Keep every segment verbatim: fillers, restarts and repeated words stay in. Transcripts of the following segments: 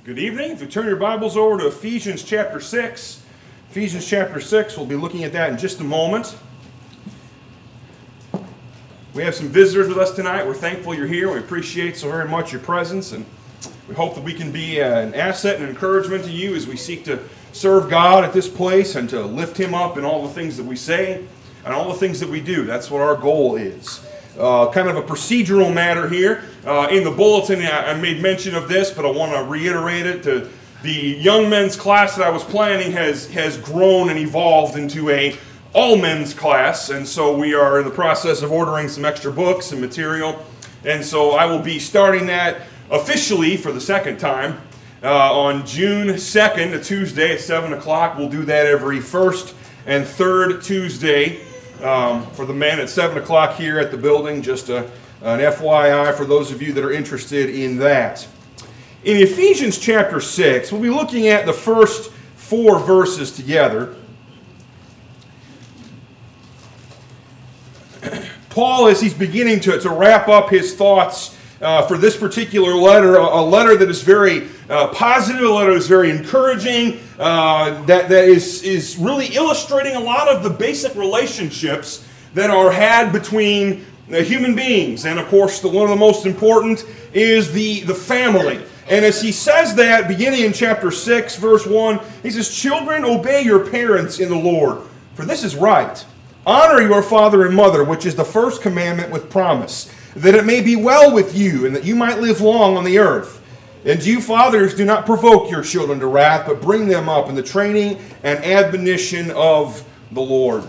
Good evening. If you turn your Bibles over to Ephesians chapter six, Ephesians chapter six, we'll be looking at that in just a moment. We have some visitors with us tonight. We're thankful you're here. We appreciate so very much your presence, and we hope that we can be an asset and encouragement to you as we seek to serve God at this place and to lift Him up in all the things that we say and all the things that we do. That's what our goal is. Uh, kind of a procedural matter here. Uh, in the bulletin, I, I made mention of this, but I want to reiterate it. To, the young men's class that I was planning has, has grown and evolved into a all men's class, and so we are in the process of ordering some extra books and material, and so I will be starting that officially for the second time uh, on June second, a Tuesday at seven o'clock. We'll do that every first and third Tuesday um, for the men at seven o'clock here at the building. Just a, an F Y I for those of you that are interested in that. In Ephesians chapter six, we'll be looking at the first four verses together. Paul, as he's beginning to, to wrap up his thoughts uh, for this particular letter, a, a letter that is very uh, positive, a letter that is very encouraging, uh, that, that is, is really illustrating a lot of the basic relationships that are had between uh, human beings. And of course, the, one of the most important is the, the family. And as he says that, beginning in chapter six, verse one, he says, "Children, obey your parents in the Lord, for this is right. Honor your father and mother, which is the first commandment with promise, that it may be well with you, and that you might live long on the earth. And you fathers, do not provoke your children to wrath, but bring them up in the training and admonition of the Lord."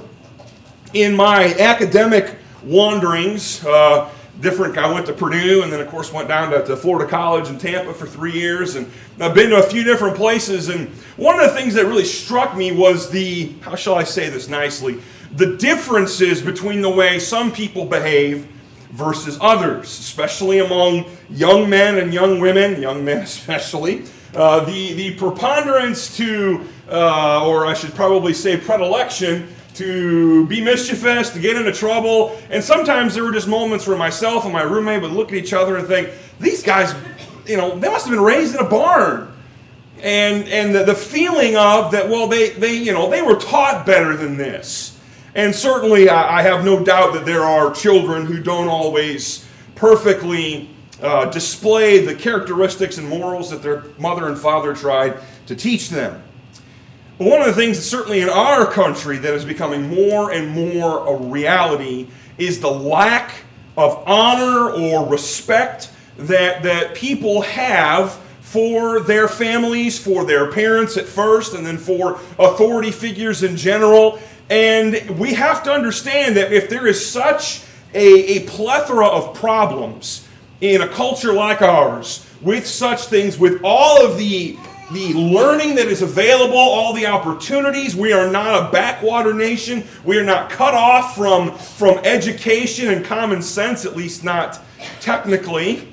In my academic wanderings, uh, different, I went to Purdue, and then of course went down to, to Florida College in Tampa for three years, and I've been to a few different places, and one of the things that really struck me was the, how shall I say this nicely, the differences between the way some people behave versus others, especially among young men and young women, young men especially. Uh, the, the preponderance to, uh, or I should probably say predilection, to be mischievous, to get into trouble. And sometimes there were just moments where myself and my roommate would look at each other and think, these guys, you know, they must have been raised in a barn. And and the, the feeling of that, well, they, they, you know, they were taught better than this. And certainly I, I have no doubt that there are children who don't always perfectly uh, display the characteristics and morals that their mother and father tried to teach them. But one of the things that certainly in our country that is becoming more and more a reality is the lack of honor or respect that, that people have for their families, for their parents at first, and then for authority figures in general. And we have to understand that if there is such a, a plethora of problems in a culture like ours, with such things, with all of the The learning that is available, all the opportunities. We are not a backwater nation. We are not cut off from, from education and common sense, at least not technically.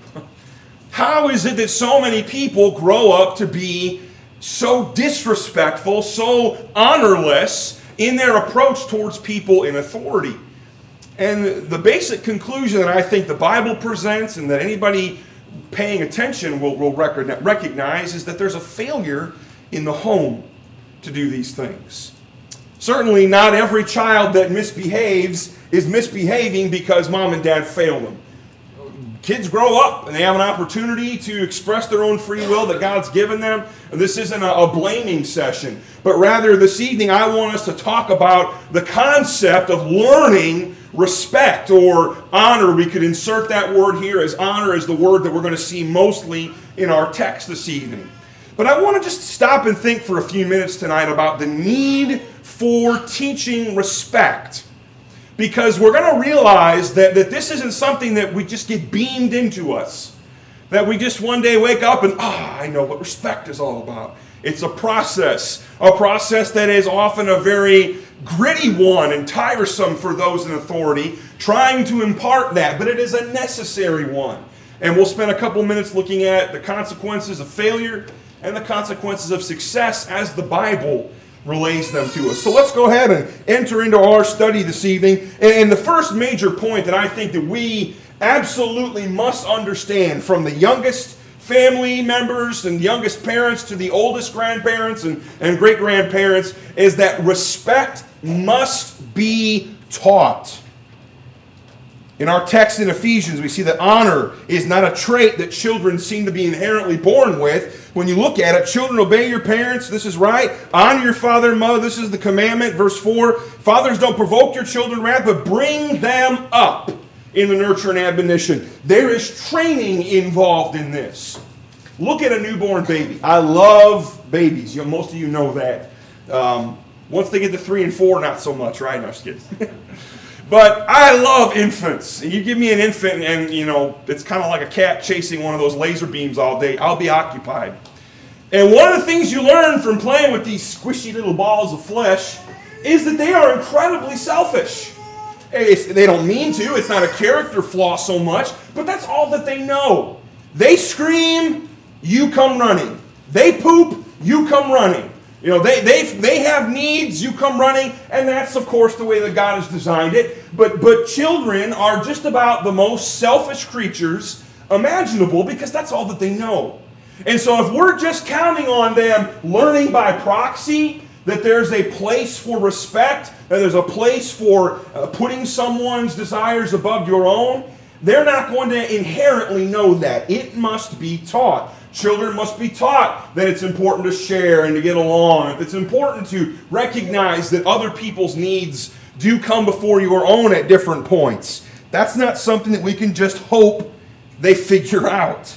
How is it that so many people grow up to be so disrespectful, so honorless in their approach towards people in authority? And the basic conclusion that I think the Bible presents, and that anybody paying attention will, will recognize, is that there's a failure in the home to do these things. Certainly not every child that misbehaves is misbehaving because mom and dad failed them. Kids grow up and they have an opportunity to express their own free will that God's given them. And this isn't a, a blaming session, but rather this evening I want us to talk about the concept of learning respect or honor. We could insert that word here, as honor is the word that we're going to see mostly in our text this evening. But I want to just stop and think for a few minutes tonight about the need for teaching respect. Because we're going to realize that, that this isn't something that we just get beamed into us. That we just one day wake up and, ah, I know what respect is all about. It's a process. A process that is often a very gritty one and tiresome for those in authority, trying to impart that. But it is a necessary one. And we'll spend a couple minutes looking at the consequences of failure and the consequences of success as the Bible relays them to us. So let's go ahead and enter into our study this evening. And the first major point that I think that we absolutely must understand from the youngest family members and youngest parents to the oldest grandparents and, and great-grandparents, is that respect must be taught. In our text in Ephesians, we see that honor is not a trait that children seem to be inherently born with. When you look at it, children, obey your parents. This is right. Honor your father and mother. This is the commandment. Verse four, fathers, don't provoke your children wrath, but bring them up in the nurture and admonition. There is training involved in this. Look at a newborn baby. I love babies. You know, most of you know that. Um, once they get to three and four, not so much, right? No, I'm just kidding. But I love infants. You give me an infant and, you know, it's kind of like a cat chasing one of those laser beams all day. I'll be occupied. And one of the things you learn from playing with these squishy little balls of flesh is that they are incredibly selfish. It's, they don't mean to. It's not a character flaw so much, but that's all that they know. They scream, you come running. They poop, you come running. You know, they, they, they have needs, you come running, and that's, of course, the way that God has designed it. But, but children are just about the most selfish creatures imaginable because that's all that they know. And so if we're just counting on them learning by proxy that there's a place for respect, that there's a place for uh, putting someone's desires above your own, they're not going to inherently know that. It must be taught. Children must be taught that it's important to share and to get along. It's important to recognize that other people's needs do come before your own at different points. That's not something that we can just hope they figure out.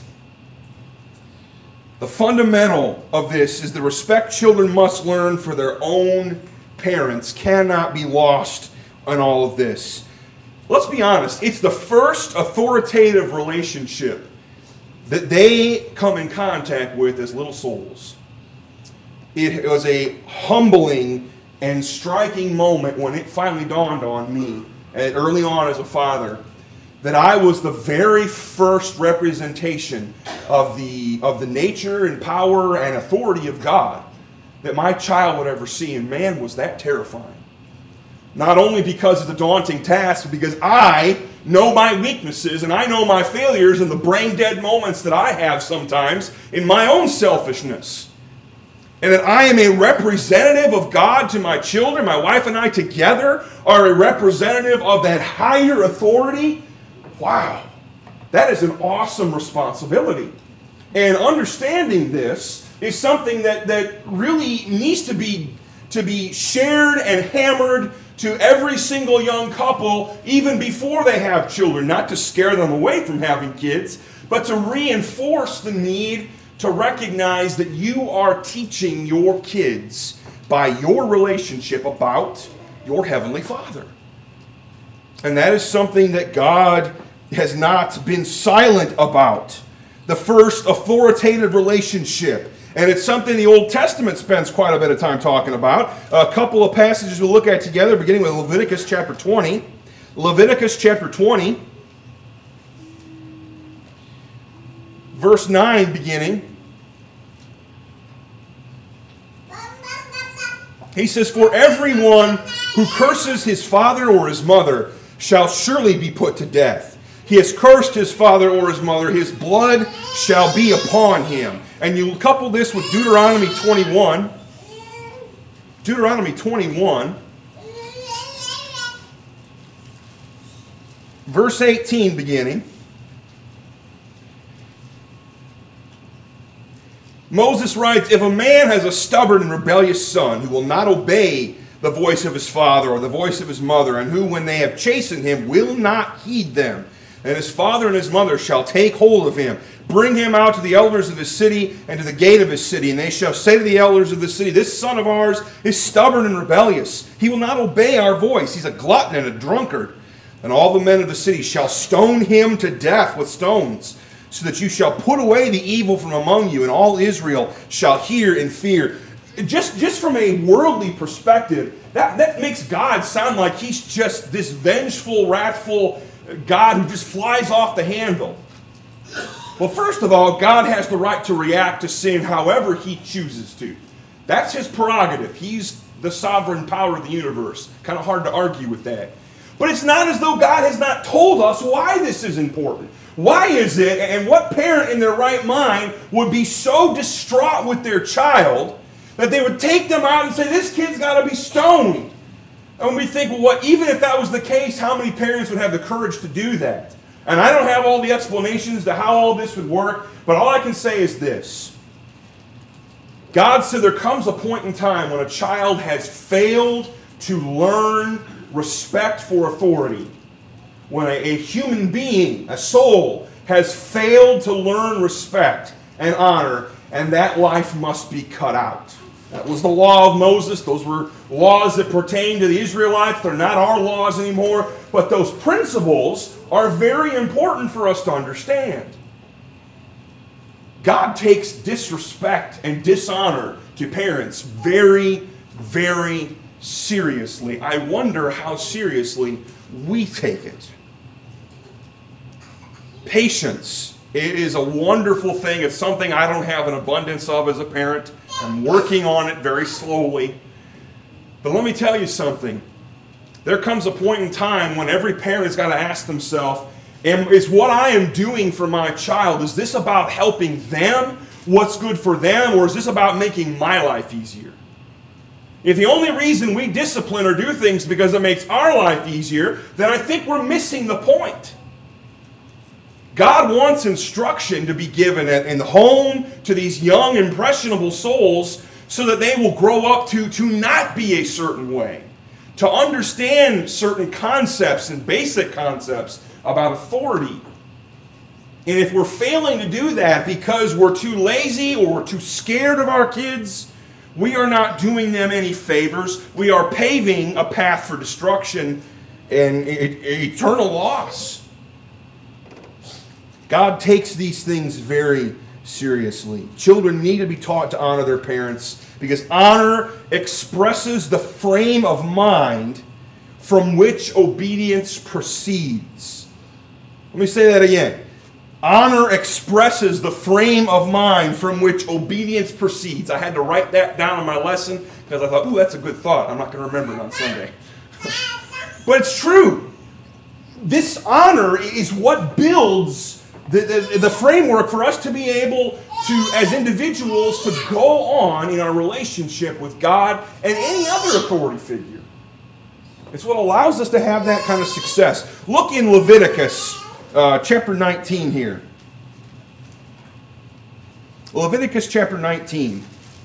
The fundamental of this is the respect children must learn for their own parents cannot be lost in all of this. Let's be honest, it's the first authoritative relationship that they come in contact with as little souls. It was a humbling and striking moment when it finally dawned on me, early on as a father, that I was the very first representation of the, of the nature and power and authority of God that my child would ever see. And man, was that terrifying. Not only because of the daunting task, but because I know my weaknesses and I know my failures and the brain-dead moments that I have sometimes in my own selfishness. And that I am a representative of God to my children. My wife and I together are a representative of that higher authority. Wow, that is an awesome responsibility. And understanding this is something that, that really needs to be, to be shared and hammered to every single young couple, even before they have children, not to scare them away from having kids, but to reinforce the need to recognize that you are teaching your kids by your relationship about your Heavenly Father. And that is something that God has not been silent about. The first authoritative relationship. And it's something the Old Testament spends quite a bit of time talking about. A couple of passages we'll look at together, beginning with Leviticus chapter twenty. Leviticus chapter twenty, verse nine beginning. He says, "For everyone who curses his father or his mother shall surely be put to death. He has cursed his father or his mother, his blood shall be upon him." And you couple this with Deuteronomy twenty-one. Deuteronomy twenty-one. Verse eighteen beginning. Moses writes, "If a man has a stubborn and rebellious son who will not obey the voice of his father or the voice of his mother, and who, when they have chastened him, will not heed them, and his father and his mother shall take hold of him, bring him out to the elders of his city and to the gate of his city, and they shall say to the elders of the city, this son of ours is stubborn and rebellious. He will not obey our voice. He's a glutton and a drunkard. And all the men of the city shall stone him to death with stones, so that you shall put away the evil from among you, and all Israel shall hear and fear." Just, just from a worldly perspective, that, that makes God sound like he's just this vengeful, wrathful God who just flies off the handle. Well, first of all, God has the right to react to sin however he chooses to. That's his prerogative. He's the sovereign power of the universe. Kind of hard to argue with that. But it's not as though God has not told us why this is important. Why is it, and what parent in their right mind would be so distraught with their child that they would take them out and say, this kid's got to be stoned? And we think, well, what, even if that was the case, how many parents would have the courage to do that? And I don't have all the explanations to how all this would work, but all I can say is this. God said there comes a point in time when a child has failed to learn respect for authority. When a, a human being, a soul, has failed to learn respect and honor, and that life must be cut out. That was the law of Moses. Those were laws that pertain to the Israelites. They're not our laws anymore. But those principles are very important for us to understand. God takes disrespect and dishonor to parents very, very seriously. I wonder how seriously we take it. Patience is a wonderful thing. It's something I don't have an abundance of as a parent. I'm working on it very slowly. But let me tell you something. There comes a point in time when every parent has got to ask themselves, is what I am doing for my child, is this about helping them, what's good for them, or is this about making my life easier? If the only reason we discipline or do things because it makes our life easier, then I think we're missing the point. God wants instruction to be given in the home to these young, impressionable souls so that they will grow up to, to not be a certain way, to understand certain concepts and basic concepts about authority. And if we're failing to do that because we're too lazy or we're too scared of our kids, we are not doing them any favors. We are paving a path for destruction and eternal loss. God takes these things very seriously. Children need to be taught to honor their parents because honor expresses the frame of mind from which obedience proceeds. Let me say that again. Honor expresses the frame of mind from which obedience proceeds. I had to write that down in my lesson because I thought, ooh, that's a good thought. I'm not going to remember it on Sunday. But it's true. This honor is what builds The, the, the framework for us to be able to, as individuals, to go on in our relationship with God and any other authority figure. It's what allows us to have that kind of success. Look in Leviticus uh, chapter nineteen here. Leviticus chapter nineteen.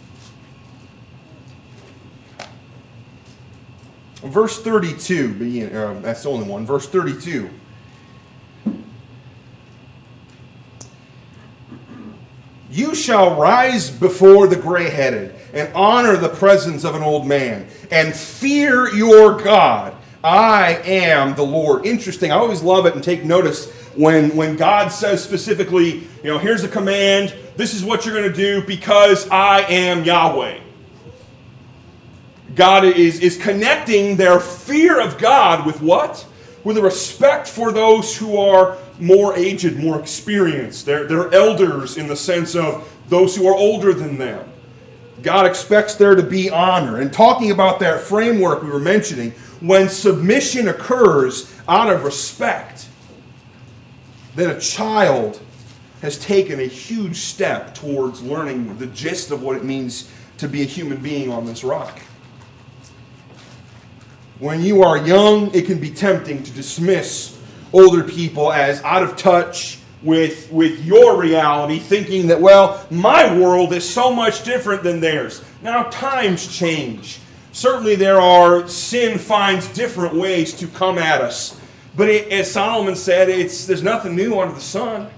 Verse thirty-two. Begin, uh, that's the only one. Verse thirty-two. You shall rise before the gray-headed and honor the presence of an old man and fear your God. I am the Lord. Interesting. I always love it and take notice when, when God says specifically, you know, here's a command. This is what you're going to do because I am Yahweh. God is, is connecting their fear of God with what? With a respect for those who are more aged, more experienced. They're, they're elders in the sense of those who are older than them. God expects there to be honor. And talking about that framework we were mentioning, when submission occurs out of respect, then a child has taken a huge step towards learning the gist of what it means to be a human being on this rock. When you are young, it can be tempting to dismiss older people as out of touch with, with your reality, thinking that, well, my world is so much different than theirs. Now, times change. Certainly there are, sin finds different ways to come at us. But it, as Solomon said, it's there's nothing new under the sun.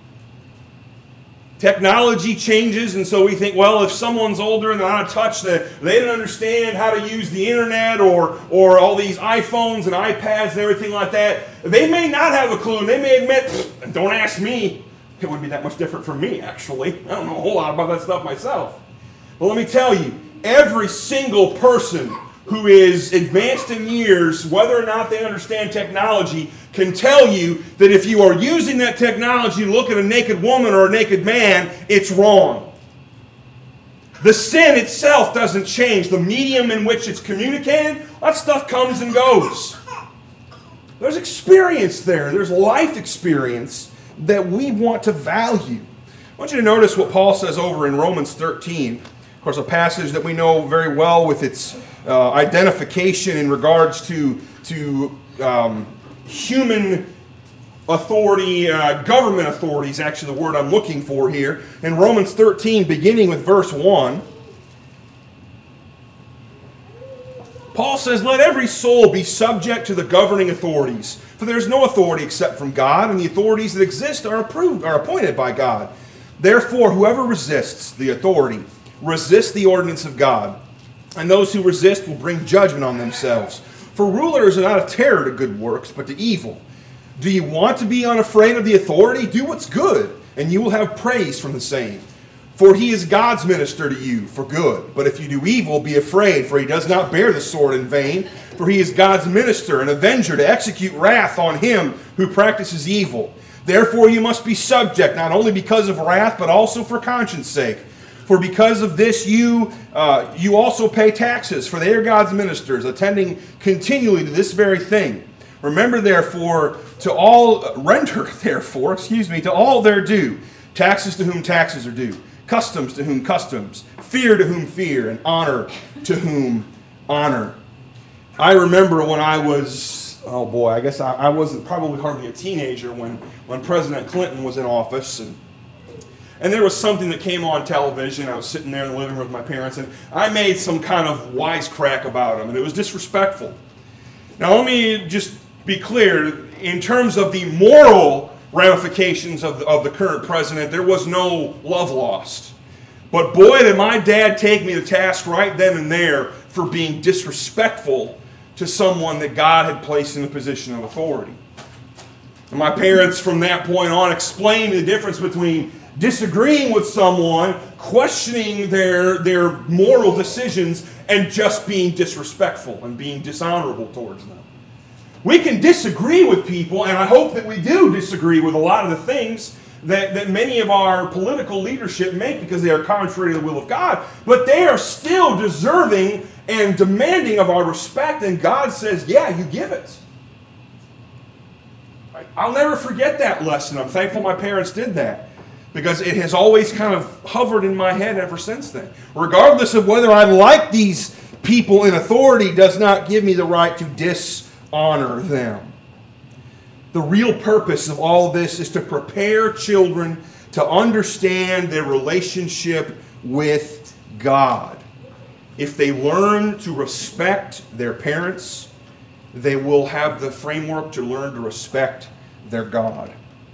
Technology changes, and so we think, well, if someone's older and they're out of touch, that they don't understand how to use the internet or or all these iPhones and iPads and everything like that, they may not have a clue. They may admit, don't ask me. It wouldn't be that much different from me, actually. I don't know a whole lot about that stuff myself. But let me tell you, every single person who is advanced in years, whether or not they understand technology, can tell you that if you are using that technology to look at a naked woman or a naked man, it's wrong. The sin itself doesn't change. The medium in which it's communicated, that stuff comes and goes. There's experience there. There's life experience that we want to value. I want you to notice what Paul says over in Romans thirteen. Of course, a passage that we know very well with its uh, identification in regards to, to um, human authority, uh, government authority is actually the word I'm looking for here. In Romans thirteen, beginning with verse one, Paul says, "Let every soul be subject to the governing authorities, for there is no authority except from God, and the authorities that exist are approved, are appointed by God. Therefore, whoever resists the authority resists the ordinance of God, and those who resist will bring judgment on themselves. For rulers are not a terror to good works, but to evil. Do you want to be unafraid of the authority? Do what's good, and you will have praise from the same. For he is God's minister to you for good. But if you do evil, be afraid, for he does not bear the sword in vain. For he is God's minister, an avenger to execute wrath on him who practices evil. Therefore you must be subject, not only because of wrath, but also for conscience sake. For because of this you uh, you also pay taxes, for they are God's ministers, attending continually to this very thing. Remember therefore to all render therefore, excuse me, to all their due, taxes to whom taxes are due, customs to whom customs, fear to whom fear, and honor to whom honor." I remember when I was, oh boy, I guess I, I wasn't probably hardly a teenager when, when President Clinton was in office, and And there was something that came on television. I was sitting there in the living room with my parents, and I made some kind of wisecrack about him, and it was disrespectful. Now, let me just be clear. In terms of the moral ramifications of the, of the current president, there was no love lost. But boy, did my dad take me to task right then and there for being disrespectful to someone that God had placed in a position of authority. And my parents, from that point on, explained the difference between disagreeing with someone, questioning their, their moral decisions, and just being disrespectful and being dishonorable towards them. We can disagree with people, and I hope that we do disagree with a lot of the things that, that many of our political leadership make because they are contrary to the will of God, but they are still deserving and demanding of our respect, and God says, yeah, you give it. I'll never forget that lesson. I'm thankful my parents did that, because it has always kind of hovered in my head ever since then. Regardless of whether I like these people in authority does not give me the right to dishonor them. The real purpose of all of this is to prepare children to understand their relationship with God. If they learn to respect their parents, they will have the framework to learn to respect their God.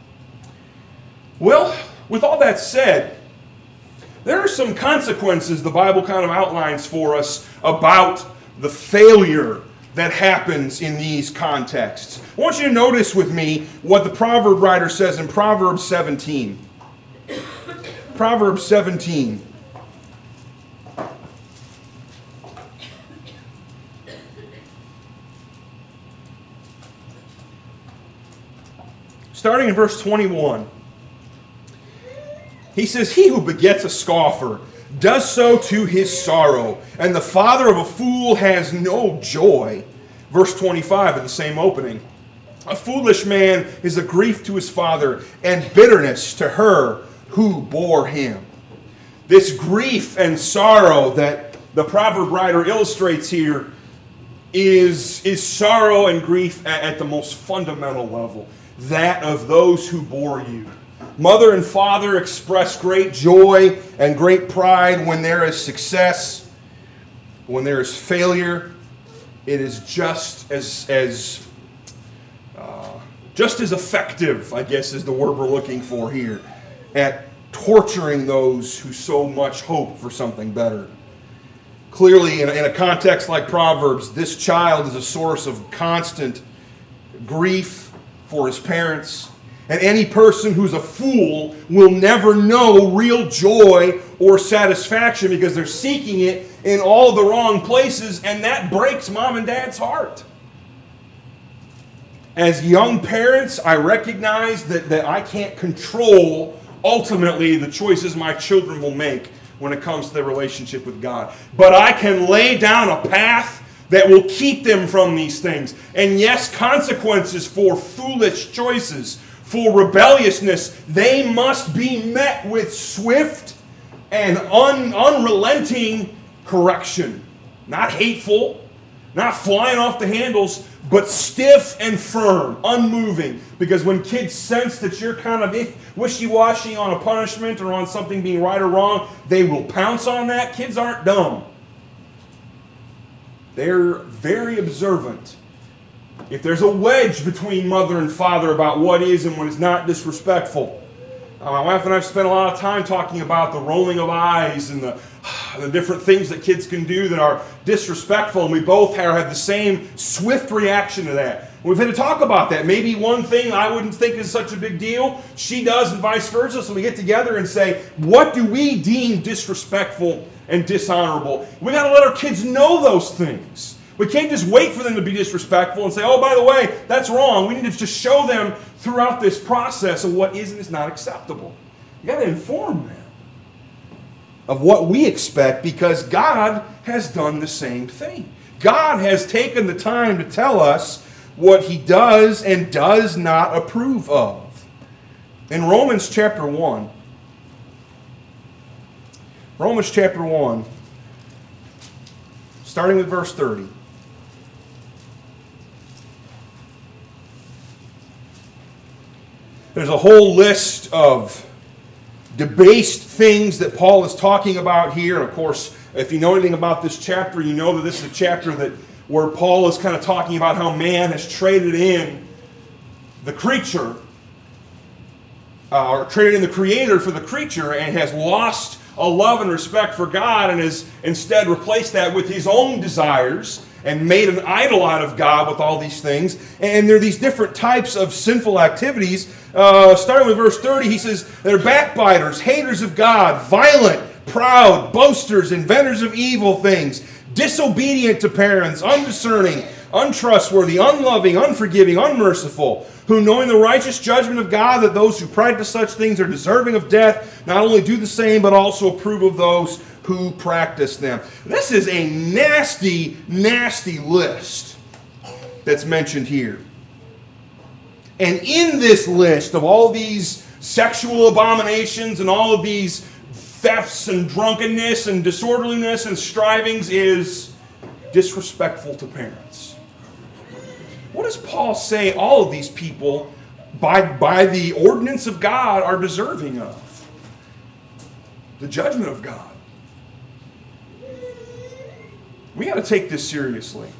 Well, with all that said, there are some consequences the Bible kind of outlines for us about the failure that happens in these contexts. I want you to notice with me what the proverb writer says in Proverbs seventeen. Proverbs seventeen. Starting in verse twenty-one. He says, "He who begets a scoffer does so to his sorrow, and the father of a fool has no joy." Verse twenty-five of the same opening. "A foolish man is a grief to his father, and bitterness to her who bore him." This grief and sorrow that the proverb writer illustrates here is, is sorrow and grief at, at the most fundamental level, that of those who bore you. Mother and father express great joy and great pride when there is success. When there is failure, it is just as as uh, just as effective, I guess is the word we're looking for here, at torturing those who so much hope for something better. Clearly, in a, in a context like Proverbs, this child is a source of constant grief for his parents. And any person who's a fool will never know real joy or satisfaction because they're seeking it in all the wrong places, and that breaks mom and dad's heart. As young parents, I recognize that, that I can't control ultimately the choices my children will make when it comes to their relationship with God. But I can lay down a path that will keep them from these things. And yes, consequences for foolish choices, for rebelliousness, they must be met with swift and un- unrelenting correction. Not hateful, not flying off the handles, but stiff and firm, unmoving. Because when kids sense that you're kind of wishy-washy on a punishment or on something being right or wrong, they will pounce on that. Kids aren't dumb. They're very observant. If there's a wedge between mother and father about what is and what is not disrespectful, uh, my wife and I have spent a lot of time talking about the rolling of eyes and the, the different things that kids can do that are disrespectful, and we both have, have the same swift reaction to that. We've had to talk about that. Maybe one thing I wouldn't think is such a big deal, she does, and vice versa, so we get together and say, what do we deem disrespectful and dishonorable? We got to let our kids know those things. We can't just wait for them to be disrespectful and say, oh, by the way, that's wrong. We need to just show them throughout this process of what is and is not acceptable. You got to inform them of what we expect, because God has done the same thing. God has taken the time to tell us what He does and does not approve of. In Romans chapter one, Romans chapter one, starting with verse thirty. There's a whole list of debased things that Paul is talking about here. And of course, if you know anything about this chapter, you know that this is a chapter that where Paul is kind of talking about how man has traded in the creature, uh, or traded in the Creator for the creature, and has lost a love and respect for God, and has instead replaced that with his own desires and made an idol out of God with all these things. And there are these different types of sinful activities. Uh, starting with verse thirty, he says, they're backbiters, haters of God, violent, proud, boasters, inventors of evil things, disobedient to parents, undiscerning, untrustworthy, unloving, unforgiving, unmerciful, who, knowing the righteous judgment of God, that those who practice such things are deserving of death, not only do the same, but also approve of those who practice them. This is a nasty, nasty list that's mentioned here. And in this list of all these sexual abominations and all of these thefts and drunkenness and disorderliness and strivings is disrespectful to parents. What does Paul say all of these people, by, by the ordinance of God, are deserving of? The judgment of God. We got to take this seriously.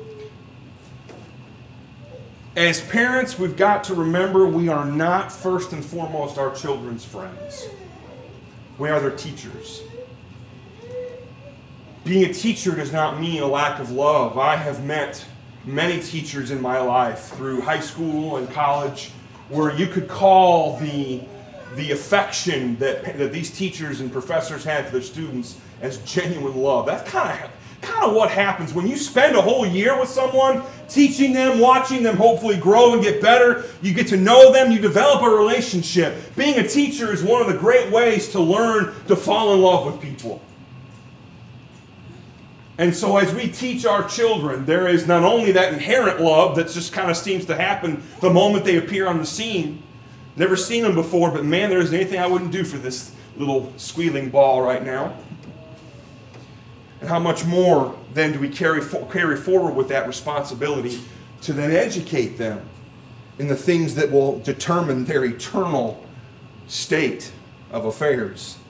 As parents, we've got to remember we are not first and foremost our children's friends. We are their teachers. Being a teacher does not mean a lack of love. I have met many teachers in my life through high school and college where you could call the, the affection that, that these teachers and professors had for their students as genuine love. That's kind of kind of what happens when you spend a whole year with someone, teaching them, watching them hopefully grow and get better. You get to know them, you develop a relationship. Being a teacher is one of the great ways to learn to fall in love with people. And so as we teach our children, there is not only that inherent love that just kind of seems to happen the moment they appear on the scene. Never seen them before, but man, there isn't anything I wouldn't do for this little squealing ball right now. And how much more then do we carry carry forward with that responsibility to then educate them in the things that will determine their eternal state of affairs?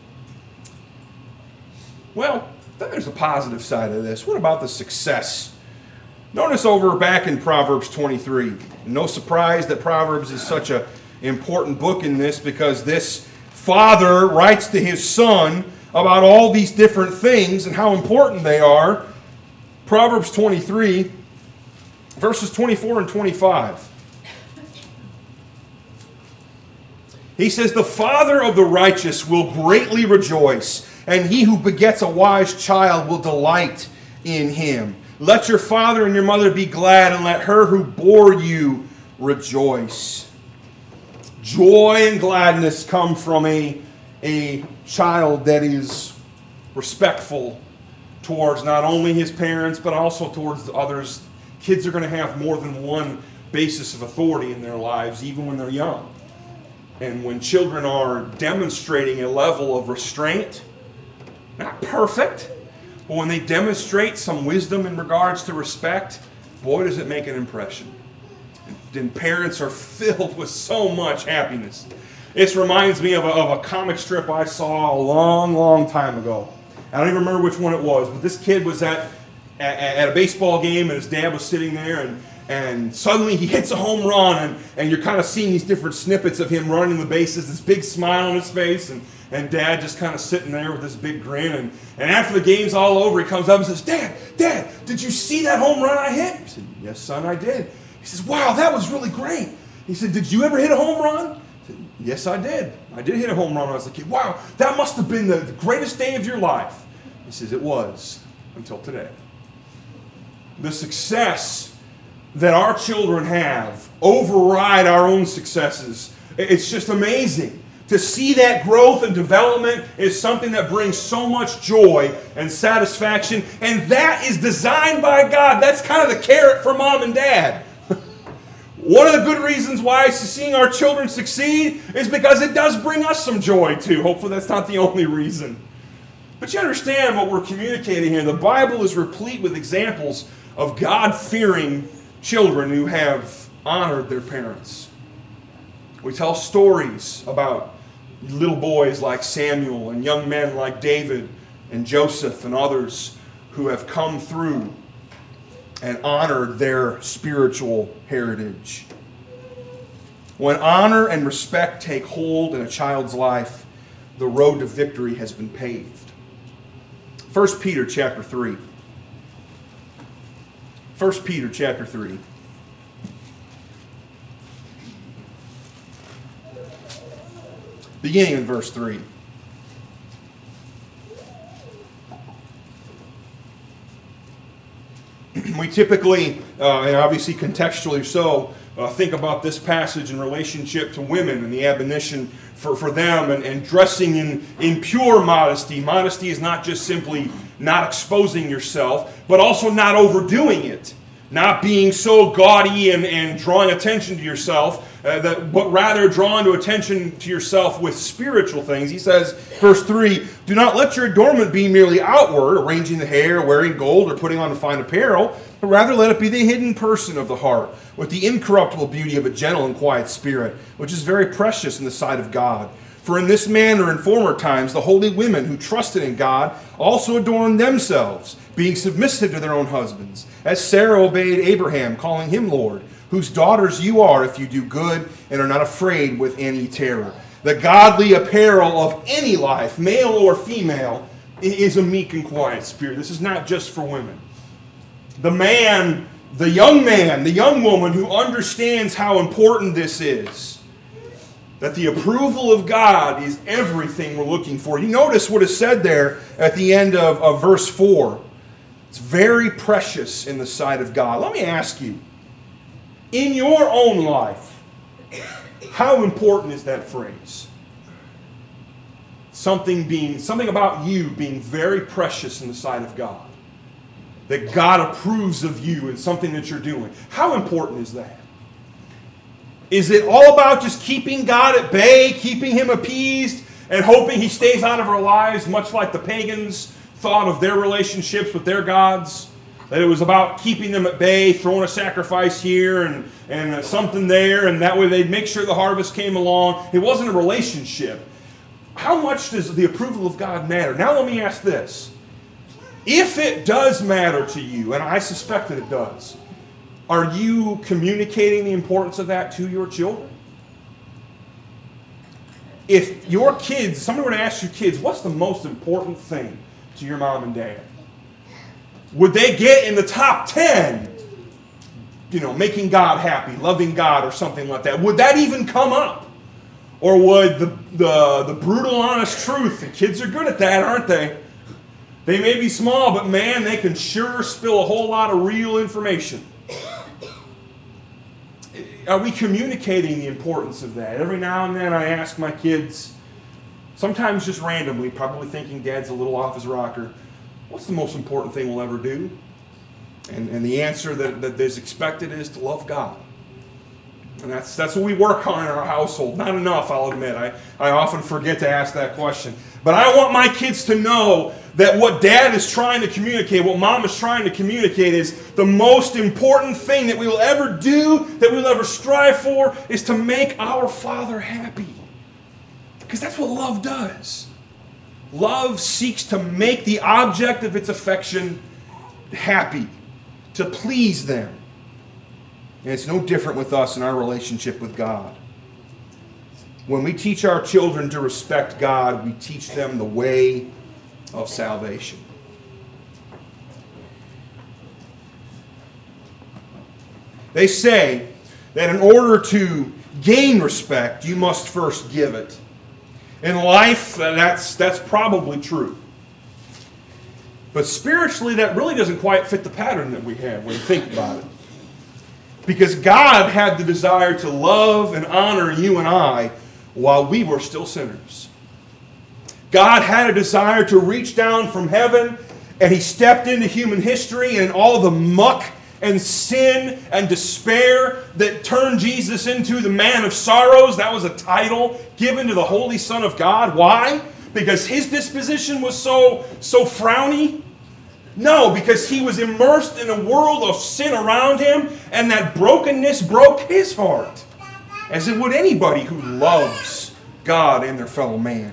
Well, then there's a positive side of this. What about the success? Notice over back in Proverbs twenty-three. No surprise that Proverbs is such an important book in this, because this father writes to his son about all these different things and how important they are. Proverbs twenty-three, verses twenty-four and twenty-five. He says, "The father of the righteous will greatly rejoice, and he who begets a wise child will delight in him. Let your father and your mother be glad, and let her who bore you rejoice." Joy and gladness come from a, a child that is respectful towards not only his parents, but also towards the others. Kids are going to have more than one basis of authority in their lives, even when they're young. And when children are demonstrating a level of restraint, not perfect, but when they demonstrate some wisdom in regards to respect, boy, does it make an impression. And parents are filled with so much happiness. This reminds me of a, of a comic strip I saw a long, long time ago. I don't even remember which one it was, but this kid was at, at, at a baseball game, and his dad was sitting there, and, and suddenly he hits a home run, and, and you're kind of seeing these different snippets of him running the bases, this big smile on his face, and And Dad just kind of sitting there with this big grin. And, and after the game's all over, he comes up and says, Dad, Dad, did you see that home run I hit? He said, yes, son, I did. He says, wow, that was really great. He said, did you ever hit a home run? I said, yes, I did. I did hit a home run when I was a kid. Wow, that must have been the, the greatest day of your life. He says, it was, until today. The success that our children have override our own successes. It's just amazing. To see that growth and development is something that brings so much joy and satisfaction, and that is designed by God. That's kind of the carrot for mom and dad. One of the good reasons why seeing our children succeed is because it does bring us some joy too. Hopefully that's not the only reason. But you understand what we're communicating here. The Bible is replete with examples of God-fearing children who have honored their parents. We tell stories about little boys like Samuel and young men like David and Joseph and others who have come through and honored their spiritual heritage. When honor and respect take hold in a child's life, the road to victory has been paved. First Peter chapter three. First Peter chapter three. Beginning in verse three. We typically, uh, and obviously contextually so, uh, think about this passage in relationship to women and the admonition for, for them and, and dressing in, in pure modesty. Modesty is not just simply not exposing yourself, but also not overdoing it. Not being so gaudy and, and drawing attention to yourself, uh, that, but rather drawing to attention to yourself with spiritual things. He says, verse three, do not let your adornment be merely outward, arranging the hair, wearing gold, or putting on fine apparel, but rather let it be the hidden person of the heart, with the incorruptible beauty of a gentle and quiet spirit, which is very precious in the sight of God. For in this manner in former times the holy women who trusted in God also adorned themselves, being submissive to their own husbands, as Sarah obeyed Abraham, calling him Lord, whose daughters you are if you do good and are not afraid with any terror. The godly apparel of any life, male or female, is a meek and quiet spirit. This is not just for women. The man, the young man, the young woman who understands how important this is, that the approval of God is everything we're looking for. You notice what is said there at the end of, of verse four. It's very precious in the sight of God. Let me ask you, in your own life, how important is that phrase? Something being, something about you being very precious in the sight of God. That God approves of you and something that you're doing. How important is that? Is it all about just keeping God at bay, keeping Him appeased, and hoping He stays out of our lives, much like the pagans thought of their relationships with their gods? That it was about keeping them at bay, throwing a sacrifice here and, and something there, and that way they'd make sure the harvest came along. It wasn't a relationship. How much does the approval of God matter? Now let me ask this. If it does matter to you, and I suspect that it does, are you communicating the importance of that to your children? If your kids, somebody were to ask your kids, what's the most important thing to your mom and dad? Would they get in the top ten, you know, making God happy, loving God, or something like that? Would that even come up? Or would the, the, the brutal, honest truth, and kids are good at that, aren't they? They may be small, but man, they can sure spill a whole lot of real information. Are we communicating the importance of that? Every now and then I ask my kids, sometimes just randomly, probably thinking Dad's a little off his rocker, what's the most important thing we'll ever do? And, and the answer that, that is expected is to love God. And that's that's what we work on in our household. Not enough, I'll admit. I, I often forget to ask that question. But I want my kids to know that what Dad is trying to communicate, what Mom is trying to communicate, is the most important thing that we will ever do, that we will ever strive for, is to make our Father happy. Because that's what love does. Love seeks to make the object of its affection happy, to please them. And it's no different with us in our relationship with God. When we teach our children to respect God, we teach them the way of salvation. They say that in order to gain respect, you must first give it. In life, that's, that's probably true. But spiritually, that really doesn't quite fit the pattern that we have when you think about it. Because God had the desire to love and honor you and I while we were still sinners. God had a desire to reach down from heaven, and He stepped into human history and all the muck and sin and despair that turned Jesus into the man of sorrows. That was a title given to the Holy Son of God. Why? Because His disposition was so, so frowny? No, because He was immersed in a world of sin around Him, and that brokenness broke His heart, as it would anybody who loves God and their fellow man.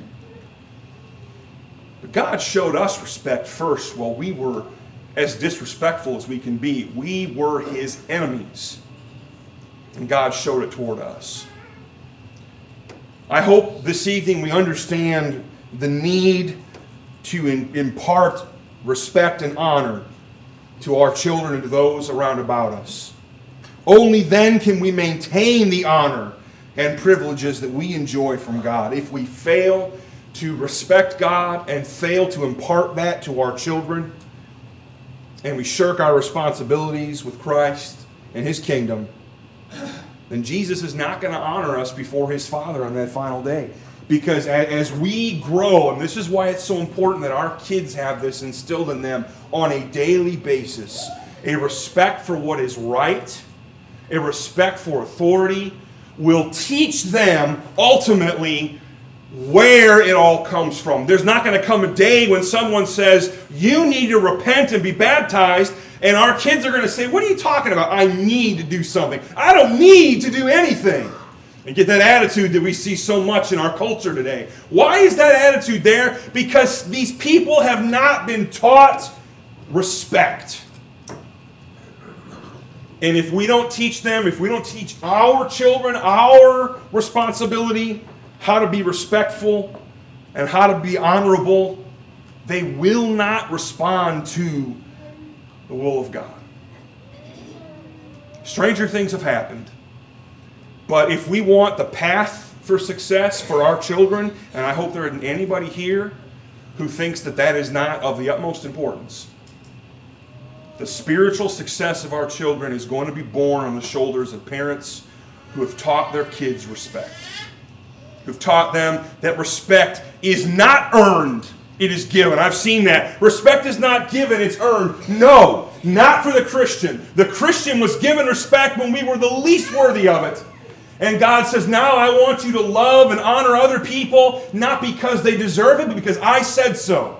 But God showed us respect first while we were as disrespectful as we can be. We were His enemies, and God showed it toward us. I hope this evening we understand the need to impart respect and honor to our children and to those around about us. Only then can we maintain the honor and privileges that we enjoy from God. If we fail to respect God and fail to impart that to our children, and we shirk our responsibilities with Christ and His kingdom, then Jesus is not going to honor us before His Father on that final day. Because as we grow, and this is why it's so important that our kids have this instilled in them on a daily basis, a respect for what is right, a respect for authority, will teach them ultimately where it all comes from. There's not going to come a day when someone says, you need to repent and be baptized, and our kids are going to say, what are you talking about? I need to do something. I don't need to do anything. And get that attitude that we see so much in our culture today. Why is that attitude there? Because these people have not been taught respect. And if we don't teach them, if we don't teach our children our responsibility, how to be respectful and how to be honorable, they will not respond to the will of God. Stranger things have happened. But if we want the path for success for our children, and I hope there isn't anybody here who thinks that that is not of the utmost importance, the spiritual success of our children is going to be borne on the shoulders of parents who have taught their kids respect, who've taught them that respect is not earned, it is given. I've seen that. Respect is not given, it's earned. No, not for the Christian. The Christian was given respect when we were the least worthy of it. And God says, now I want you to love and honor other people, not because they deserve it, but because I said so.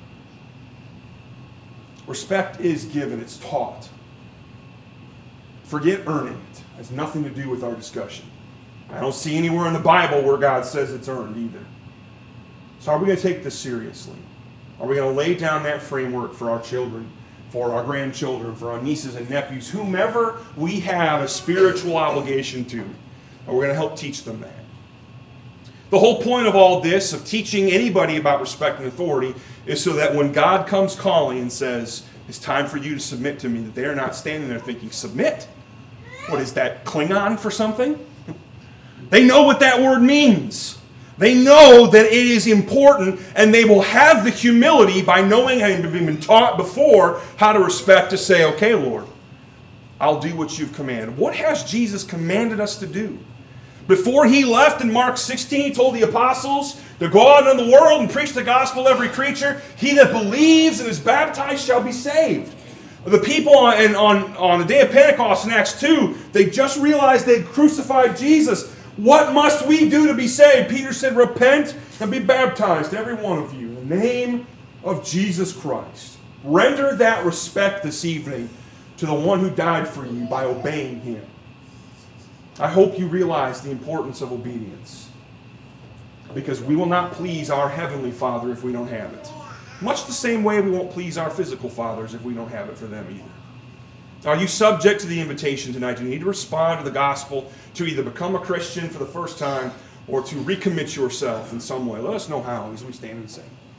Respect is given, it's taught. Forget earning it. It has nothing to do with our discussion. I don't see anywhere in the Bible where God says it's earned either. So are we going to take this seriously? Are we going to lay down that framework for our children, for our grandchildren, for our nieces and nephews, whomever we have a spiritual obligation to? And we're going to help teach them that. The whole point of all this, of teaching anybody about respect and authority, is so that when God comes calling and says, it's time for you to submit to me, that they're not standing there thinking, submit? What is that, Klingon for something? They know what that word means. They know that it is important, and they will have the humility by knowing, having been taught before, how to respect, to say, okay, Lord, I'll do what you've commanded. What has Jesus commanded us to do? Before he left in Mark sixteen, he told the apostles to go out into the world and preach the gospel to every creature. He that believes and is baptized shall be saved. The people on, on, on the day of Pentecost in Acts two, they just realized they had crucified Jesus. What must we do to be saved? Peter said, repent and be baptized, every one of you, in the name of Jesus Christ. Render that respect this evening to the one who died for you by obeying him. I hope you realize the importance of obedience, because we will not please our Heavenly Father if we don't have it. Much the same way we won't please our physical fathers if we don't have it for them either. Are you subject to the invitation tonight? You need to respond to the gospel, to either become a Christian for the first time or to recommit yourself in some way. Let us know how as we stand and sing.